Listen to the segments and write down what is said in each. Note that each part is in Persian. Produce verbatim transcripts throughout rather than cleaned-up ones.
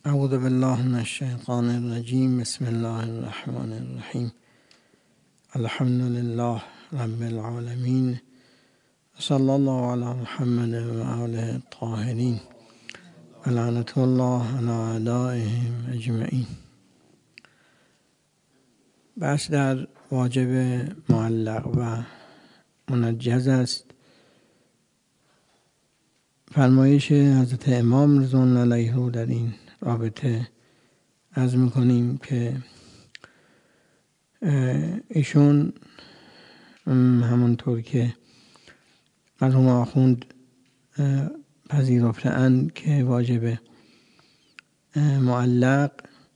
اعوذ بالله من الشیطان الرجیم. بسم الله الرحمن الرحیم. الحمد لله رب العالمین. صلی الله علی محمد و آله الطاهرین و لعنت الله علی اعدائهم اجمعین. بحث در واجب معلق و منجز است. فرمایش حضرت امام رضوان الله علیه رو در این رابطه عرض میکنیم که ایشون همونطور که مرحوم آخوند پذیرفته‌اند که واجب معلق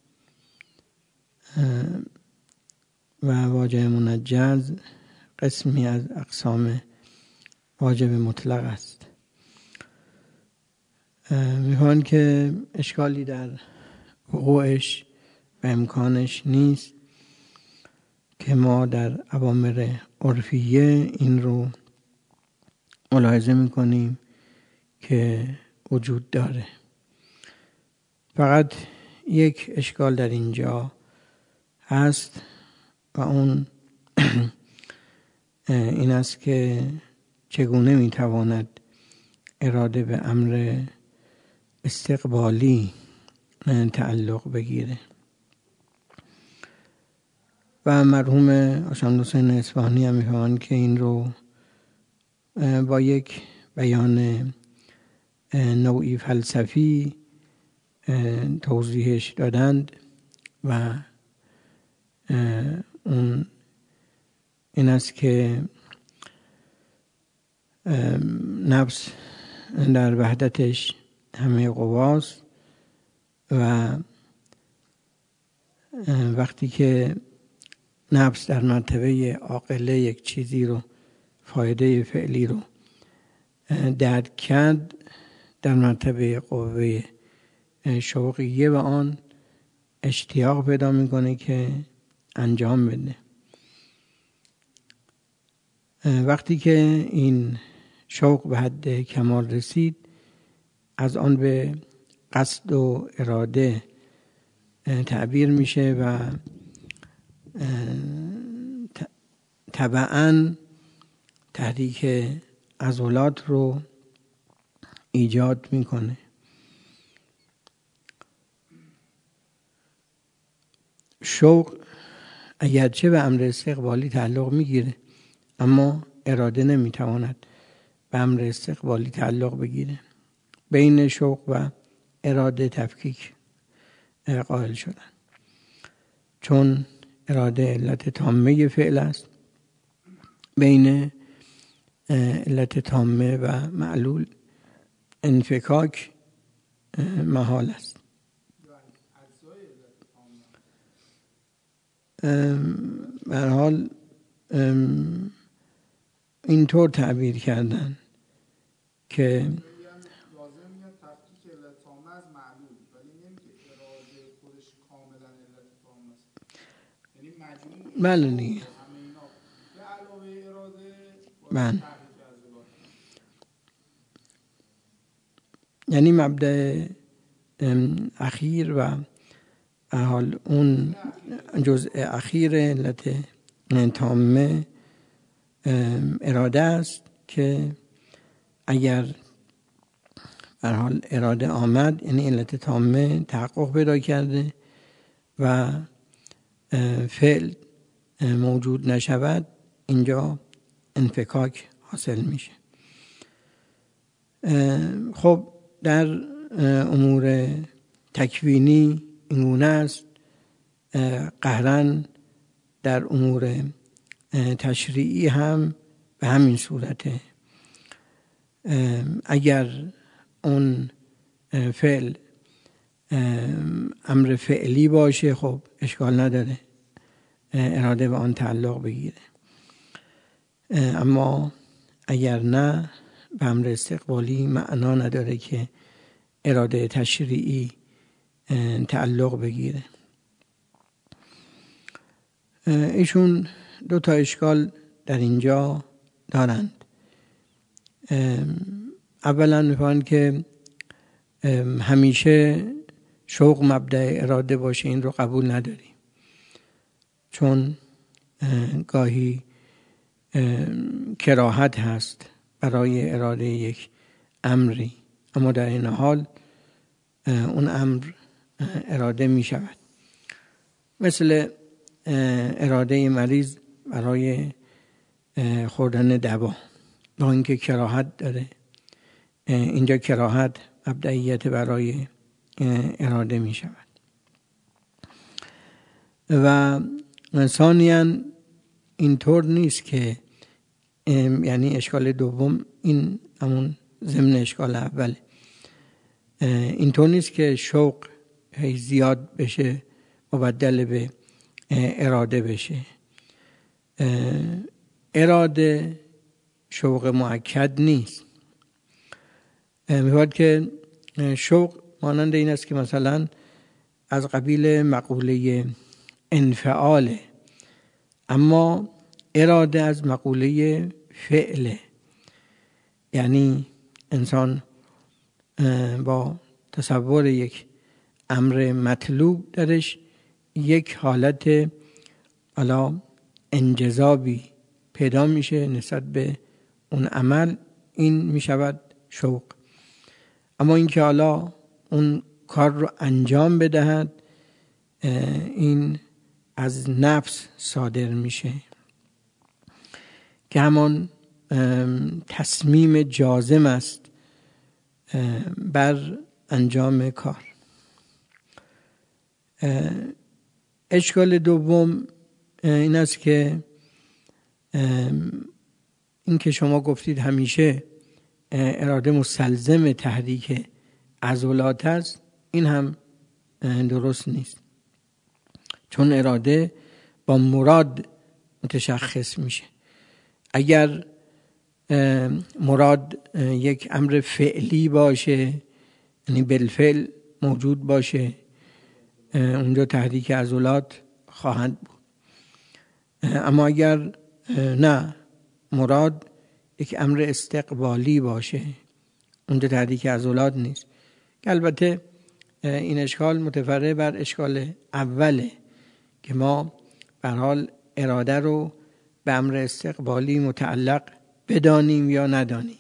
و واجب منجز قسمی از اقسام واجب مطلق است. می‌خواهند که اشکالی در وقوعش و امکانش نیست که ما در اوامر عرفیه این رو ملاحظه می‌کنیم که وجود داره. فقط یک اشکال در اینجا هست و اون این است که چگونه می‌تواند اراده به امر استقبالی تعلق بگیره. و مرحوم آشام حسین اصفهانی هم می‌فرمایند که این رو با یک بیان نوعی فلسفی توضیحش دادند و اون این است که نفس در وحدتش همه قواست و وقتی که نفس در مرتبه عاقله یک چیزی رو فایده فعلی رو درک کرد، در مرتبه قوه شوقیه و آن اشتیاق پیدا میکنه که انجام بده. وقتی که این شوق به حد کمال رسید، از آن به قصد و اراده تعبیر میشه و طبعاً تحریک عضلات رو ایجاد میکنه. شوق اگرچه به امر استقبالی تعلق میگیره، اما اراده نمیتواند به امر استقبالی تعلق بگیره. بین شوق و اراده تفکیک قائل شدن، چون اراده علت تامه فعل است. بین علت تامه و معلول انفکاک محال است. به هر حال اینطور تعبیر کردن که بله نیه من یعنی مبدأ اخیر و حال اون جزء اخیر علت تامه اراده است که اگر به حال اراده آمد، یعنی علت تامه تحقق پیدا کرده و فعل موجود نشود، اینجا انفکاک حاصل میشه. خب در امور تکوینی اینگونه است، قهراً در امور تشریعی هم به همین صورته. اگر اون فعل امر فعلی باشه، خب اشکال نداره اراده به آن تعلق بگیره، اما اگر نه به امر استقبالی معنا نداره که اراده تشریعی تعلق بگیره. ایشون دو تا اشکال در اینجا دارند. اولا می‌فرمایند که همیشه شوق مبدأ اراده باشه این رو قبول نداریم، چون گاهی کراهت هست برای اراده یک امری، اما در این حال اون امر اراده می شود. مثل اراده مریض برای خوردن دوا، با اینکه کراهت داره، اینجا کراهت مبدئیت برای اراده می شود. و ثانیاً اینطور نیست که، یعنی اشکال دوم این همون ضمن اشکال اوله، اینطور نیست که شوق هی زیاد بشه مبدل به اراده بشه. اراده شوق مؤکد نیست. می‌باید که شوق مانند این است که مثلا از قبیل مقوله انفعاله، اما اراده از مقوله فعله. یعنی انسان با تصور یک امر مطلوب درش یک حالت علا انجذابی پیدا میشه نسبت به اون عمل، این میشود شوق. اما اینکه حالا اون کار رو انجام بدهد، این از نفس صادر میشه که همان تصمیم جازم است بر انجام کار. اشکال دوم این است که این که شما گفتید همیشه اراده مستلزم تحریک عضلات است، این هم درست نیست، چون اراده با مراد متشخص میشه. اگر مراد یک امر فعلی باشه، یعنی بالفعل موجود باشه، اونجا تحریک عضلات خواهند بود. اما اگر نه، مراد یک امر استقبالی باشه، اونجا تحریک عضلات نیست. که البته این اشکال متفرع بر اشکال اوله که ما به هر حال اراده رو به امر استقبالی متعلق بدانیم یا ندانیم.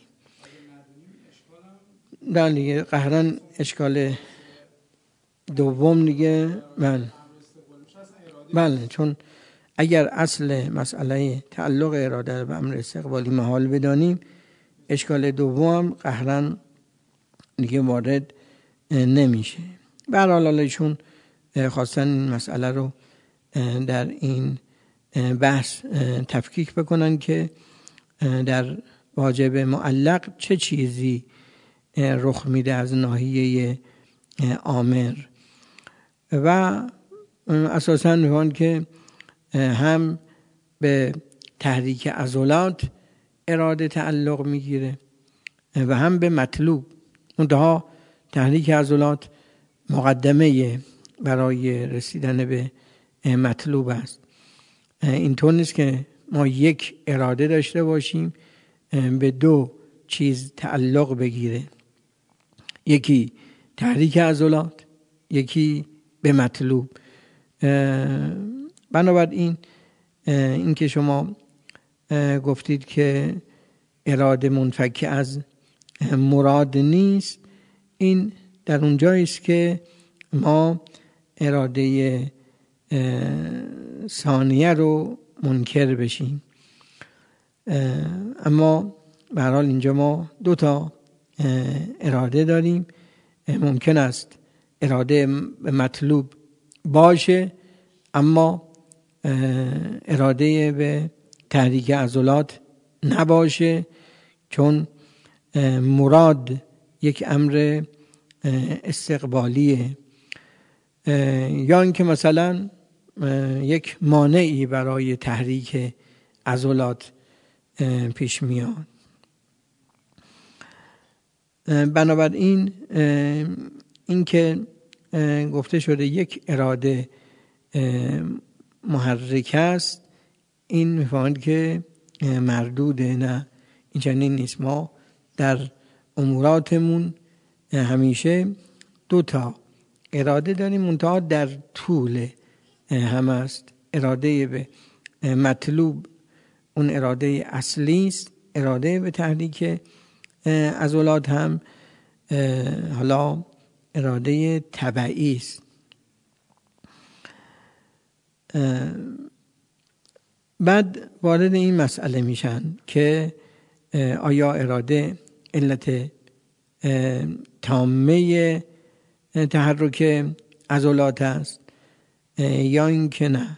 در دیگه قهرن اشکال دوم دیگه بله بله چون اگر اصل مسئله تعلق اراده رو به امر استقبالی محال بدانیم، اشکال دوم قهرن دیگه وارد نمیشه. به هر حال ایشون خواستن این مسئله رو در این بحث تفکیک بکنن که در واجب معلق چه چیزی رخ میده از ناحیه آمر، و اساساً میگن که هم به تحریک عضلات اراده تعلق میگیره و هم به مطلوب. منتها تحریک عضلات مقدمه برای رسیدن به مطلوب است. اینطور نیست که ما یک اراده داشته باشیم به دو چیز تعلق بگیره، یکی تحریک عضلات، یکی به مطلوب. بنابراین این که شما گفتید که اراده منفک از مراد نیست، این در اونجایی است که ما اراده ثانیه رو منکر بشیم. اما به هر حال اینجا ما دو تا اراده داریم. ممکن است اراده مطلوب باشه اما اراده به تحریک عضلات نباشه، چون مراد یک امر استقبالیه، یا اینکه مثلا یک مانعی برای تحریک عضلات پیش میاد. بنابراین این که گفته شده یک اراده محرک است، این می‌فهمید که مردوده. نه، این چنین نیست. ما در اموراتمون همیشه دو تا اراده داریم منتها در طول هم است. اراده به مطلوب اون اراده اصلی است، اراده به تحریک عضلات هم حالا اراده تبعی است. بعد وارد این مسئله میشن که آیا اراده علت تامه تحرک عضلات است یا اینکه نه.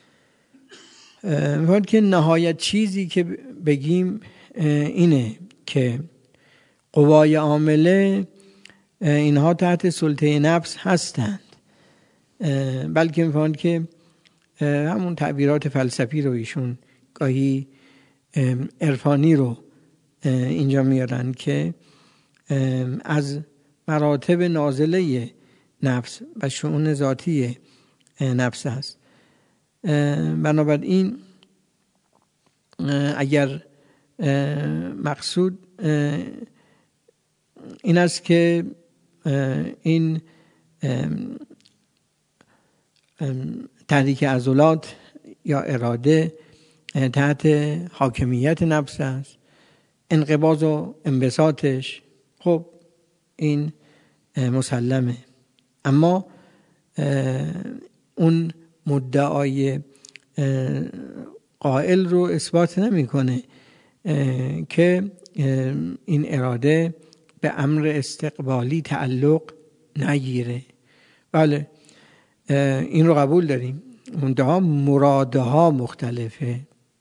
وقتی که نهایت چیزی که بگیم اینه که قوای عامله اینها تحت سلطه نفس هستند، بلکه میفهمند که همون تعبیرات فلسفی رو ایشون گاهی عرفانی رو اینجا میارن که از مراتب نازله نفس و شؤون ذاتی نفس هست. بنابراین اگر مقصود این است که این تحریک عضلات یا اراده تحت حاکمیت نفس است، انقباض و انبساطش خب این مسلمه، اما اون مدعای قائل رو اثبات نمیکنه که این اراده به امر استقبالی تعلق نگیره. بله این رو قبول داریم، منتها مرادها مختلفه.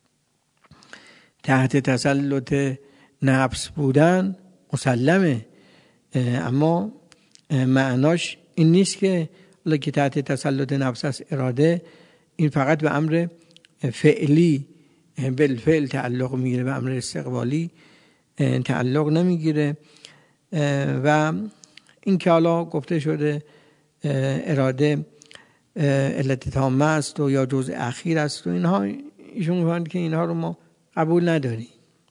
تحت تسلط نفس بودن مسلمه، اما معناش این نیست که حالا که تحت تسلط نفس است اراده این فقط به امر فعلی بالفعل تعلق میگیره، به امر استقبالی تعلق نمیگیره. و این که حالا گفته شده اراده علت تامه است و یا جزء اخیر است و اینها، ایشون میگن که اینها رو ما قبول نداریم.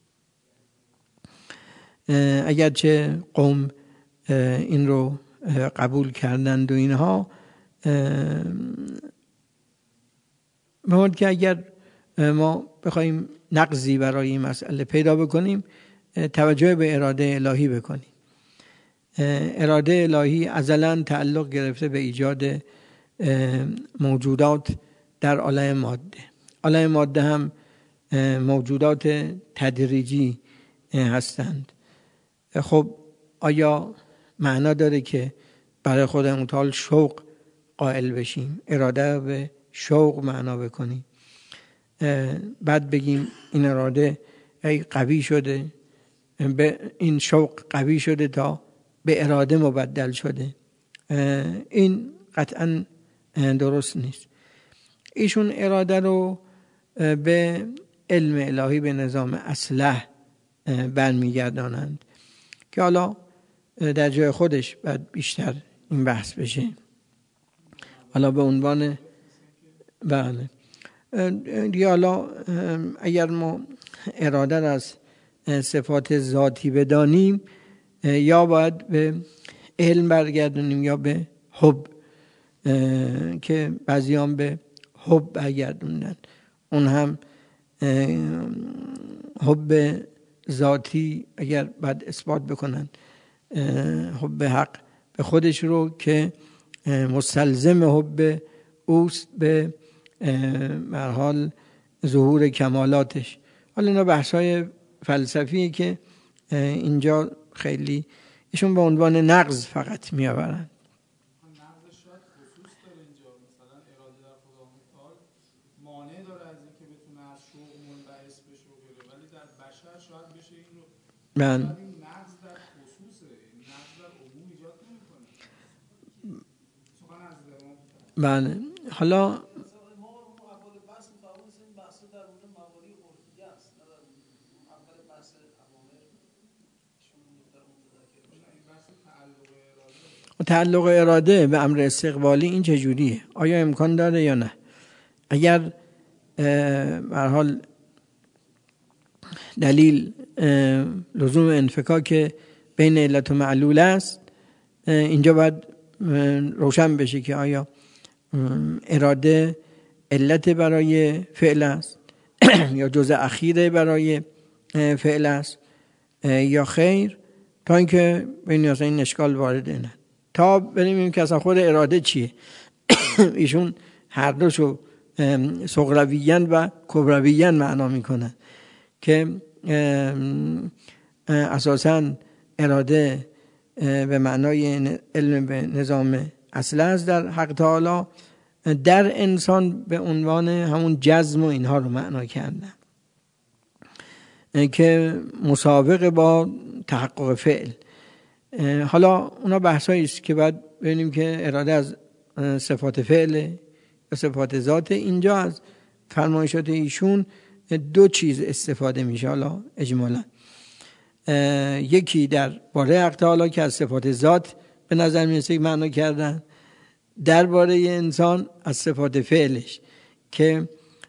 اگرچه قوم این رو قبول کردند و اینها، میگن که اگر ما بخوایم نقضی برای این مسئله پیدا بکنیم توجه به اراده الهی بکنیم. اراده الهی ازلاً تعلق گرفته به ایجاد موجودات در عالم ماده. عالم ماده هم موجودات تدریجی هستند. خب آیا معنا داره که برای خودمون متعال شوق قائل بشیم، اراده به شوق معنا بکنیم، بعد بگیم این اراده ای قوی شده، به این شوق قوی شده تا به اراده مبدل شده؟ این قطعا درست نیست. ایشون اراده رو به علم الهی، به نظام اصلح برمیگردانند که حالا در جای خودش بعد بیشتر این بحث بشه. حالا به عنوان بله دیگه، حالا اگر ما اراده را از صفات ذاتی بدانیم یا باید به علم برگردونیم یا به حب، که بعضیان به حب برگردوندن. اون هم حب ذاتی اگر بعد اثبات بکنن حب حق به خودش رو که مستلزم حب اوست به مرحال ظهور کمالاتش. حالا اینا بحث‌های فلسفیه که اینجا خیلی ایشون به عنوان نقض فقط میآورن. من بله حالا تعلق اراده به امر استقبالی این چجوریه؟ آیا امکان داره یا نه؟ اگر به هر حال دلیل لزوم انفکاک بین علت و معلول است، اینجا باید روشن بشه که آیا اراده علت برای فعل است یا جزء اخیره برای فعل است یا خیر، تا اینکه ببینیم اصلا این اشکال وارد نه، تا ببینیم که اصلا خود اراده چیه. ایشون هر دوشو صغرویاً و کبرویاً معنا میکنن که اساساً اراده به معنای علم به نظام اصل است در حق تعالی، در انسان به عنوان همون جزم و اینها رو معنا کردن که مسابقه با تحقق فعل. حالا اونا بحثایی است که بعد ببینیم که اراده از صفات فعل یا صفات ذات. اینجا از فرمایشات ایشون دو چیز استفاده میشه حالا اجمالا. یکی در باره حق تعالی که از صفات ذات به نظر میرسه معنا کردن، درباره انسان از صفات فعلش که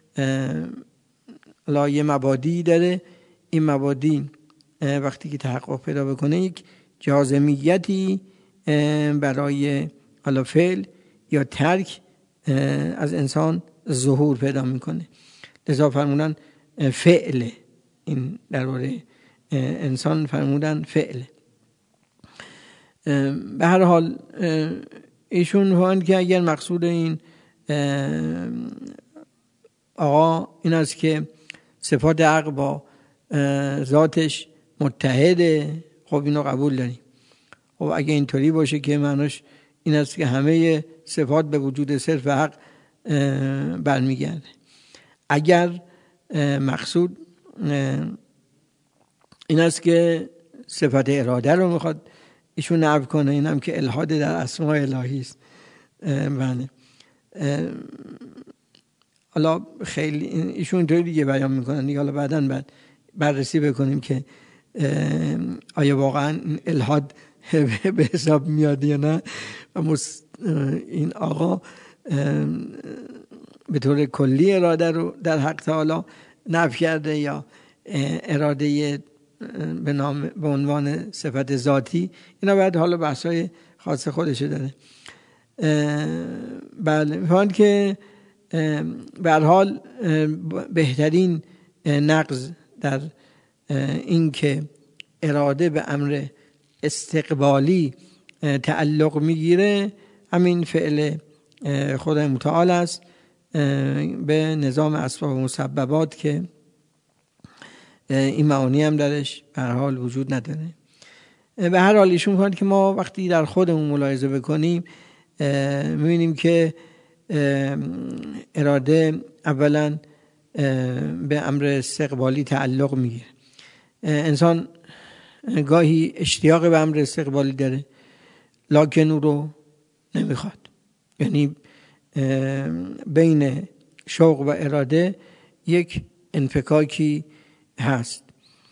حالا یه مبادی داره. این مبادی وقتی که تحقق پیدا بکنه یک جازمیتی برای حالا فعل یا ترک از انسان ظهور پیدا میکنه. لذا فرمودن فعل، این درباره انسان فرمودن فعل. به هر حال ایشون فرمودن که اگر مقصود این آقا این است که صفات حق با ذاتش متحده، خب اینو قبول داریم. خب اگه اینطوری باشه که معناش این است که همه صفات به وجود صرف حق برمیگرده. اگر مقصود این است که صفت اراده رو میخواد ایشون نفی کنه، این هم که الحاد در اسماء الهی است. بله حالا خیلی ایشون اینطوری دیگه بیان میکنن دیگه، حالا بعداً بعد بررسی بکنیم که آیا واقعا الحاد به حساب میاد یا نه. این آقا به طور کلی اراده رو در حق تعالی نفی کرده یا اراده به نام به عنوان صفت ذاتی، اینا بعد حالا بحثای خاص خودشه داره. بله میفهمند که به هر حال بهترین نقض در این که اراده به امر استقبالی تعلق میگیره همین فعل خدای متعال است به نظام اسباب و مسببات که این معانی هم درش به هر حال وجود نداره. به هر حال ایشون میگن که ما وقتی در خودمون ملاحظه بکنیم میبینیم که اراده اولا به امر استقبالی تعلق میگیره. انسان گاهی اشتیاق به امر استقبالی داره لکن او رو نمیخواد، یعنی بین شوق و اراده یک انفکاکی هست.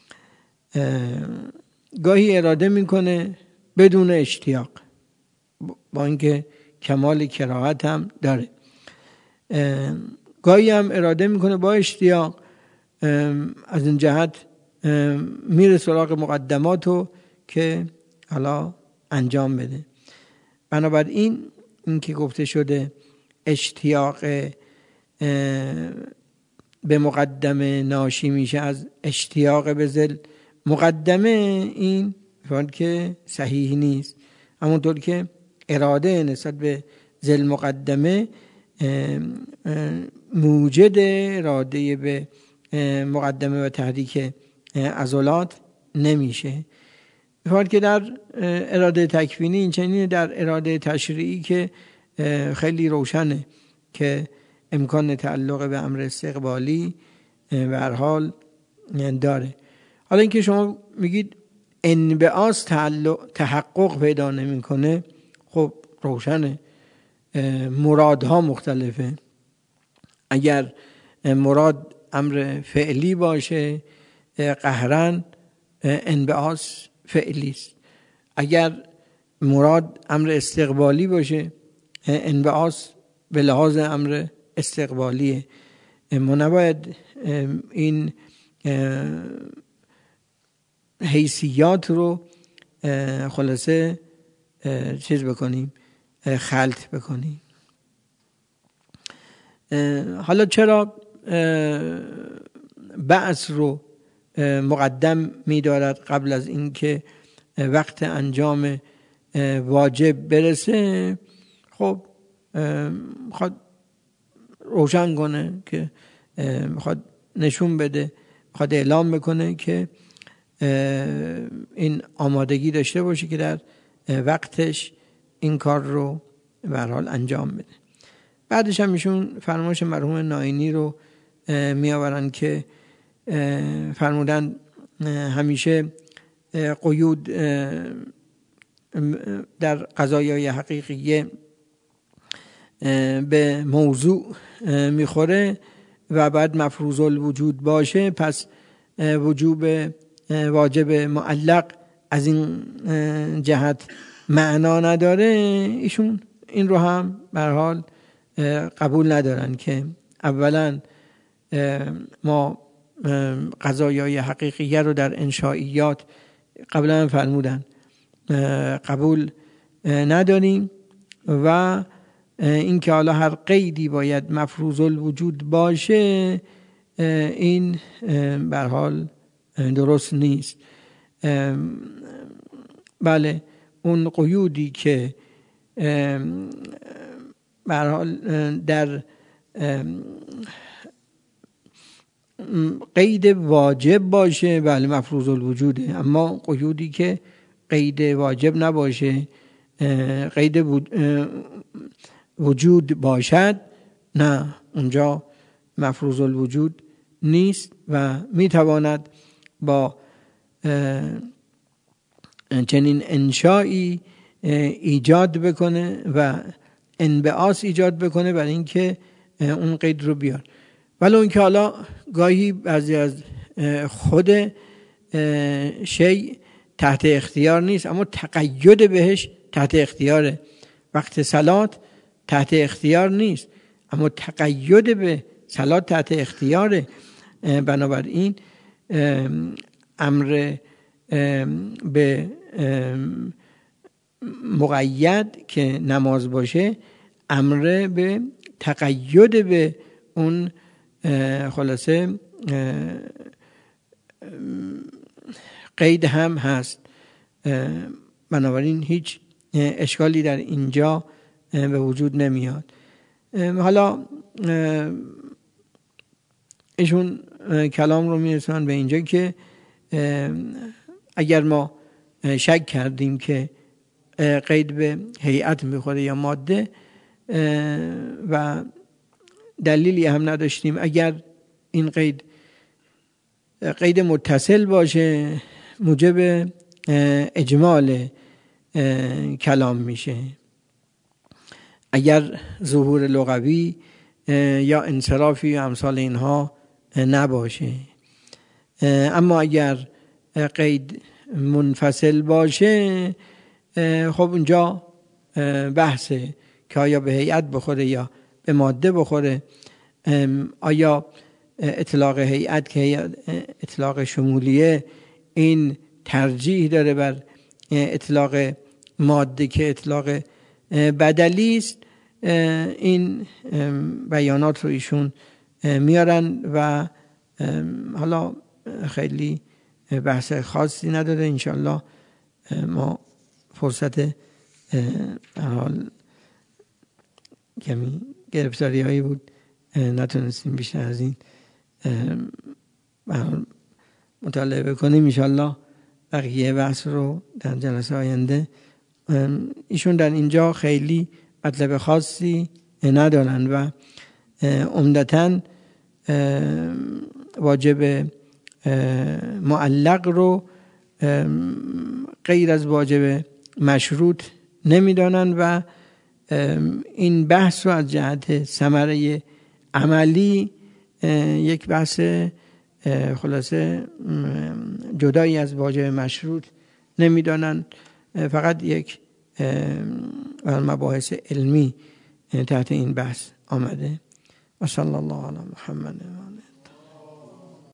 گاهی اراده میکنه بدون اشتیاق با اینکه کمال کراهت هم داره، گاهی هم اراده میکنه با اشتیاق، از این جهت میره سراغ مقدماتو که حالا انجام بده. بنابراین این که گفته شده اشتیاق به مقدمه ناشی میشه از اشتیاق به ذل مقدمه، این فرض که صحیح نیست. همونطور که اراده نسبت به ذل مقدمه موجد اراده به مقدمه و تحریک عضلات نمیشه. فرض که در اراده تکوینی این چنینه، در اراده تشریعی که خیلی روشنه که امکان تعلق به امر استقبالی به هر حال داره. حالا اینکه شما میگید انبعاث تعلق تحقق پیدا نمیکنه، خب روشنه مرادها مختلفه. اگر مراد امر فعلی باشه قهرن انبعاث فعلی است، اگر مراد امر استقبالی باشه انبعاث به لحاظ امر استقبالیه. ما نباید این حیثیات رو خلاصه چیز بکنیم، خلط بکنیم. حالا چرا بعث رو مقدم می‌دارد قبل از اینکه وقت انجام واجب برسه؟ خب میخواد روشن کنه که میخواد نشون بده، میخواد اعلام بکنه که این آمادگی داشته باشه که در وقتش این کار رو به هر حال انجام بده. بعدش هم ایشون فرمایش مرحوم ناینی رو می آورن که فرمودن همیشه قیود در قضایای حقیقیه به موضوع میخوره و بعد مفروض الوجود باشه، پس وجوب واجب معلق از این جهت معنا نداره. ایشون این رو هم به هر حال قبول ندارن که اولا ما قضایای حقیقیه رو در انشائیات قبلا فرمودن قبول نداریم و اینکه حالا هر قیدی باید مفروض الوجود باشه این به هر حال درست نیست. بله اون قیودی که به هر حال در قید واجب باشه بله مفروض الوجوده، اما قیودی که قید واجب نباشه قید وجود باشد نه، اونجا مفروض الوجود نیست و میتواند با چنین انشایی ایجاد بکنه و انبعاث ایجاد بکنه برای اینکه اون قید رو بیار. ولی اون که حالا گاهی بعضی از خود شی تحت اختیار نیست اما تقید بهش تحت اختیاره. وقت صلات تحت اختیار نیست اما تقید به صلات تحت اختیاره. بنابراین امر به مقید که نماز باشه امر به تقید به اون خلاصه قید هم هست. بنابراین هیچ اشکالی در اینجا به وجود نمیاد. حالا ایشون کلام رو میرسونن به اینجا که اگر ما شک کردیم که قید به هیئت میخوره یا ماده و دلیلی هم نداشتیم، اگر این قید قید متصل باشه موجب اجمال کلام میشه. اگر ظهور لغوی یا انصرافی یا امثال اینها نباشه. اما اگر قید منفصل باشه خب اونجا بحثه که آیا به هیئت بخوره یا به ماده بخوره. آیا اطلاق هیئت که اطلاق شمولیه این ترجیح داره بر اطلاق ماده که اطلاق بدلی است. این بیانات رو ایشون میارن و حالا خیلی بحث خاصی نداره. انشالله ما فرصت حال کمی گرفتاری هایی بود نتونستیم بیشتر از این مطالعه بکنیم. انشالله بقیه بحث رو در جلسه آینده. ایشون در اینجا خیلی مطلب خاصی ندارن و عمدتاً واجب معلق رو غیر از واجب مشروط نمیدانن و این بحث رو از جهت ثمره عملی یک بحث خلاصه جدایی از واجب مشروط نمیدانن، فقط یک مباحث علمی تحت این بحث آمده. و صلی الله علی محمد و آله.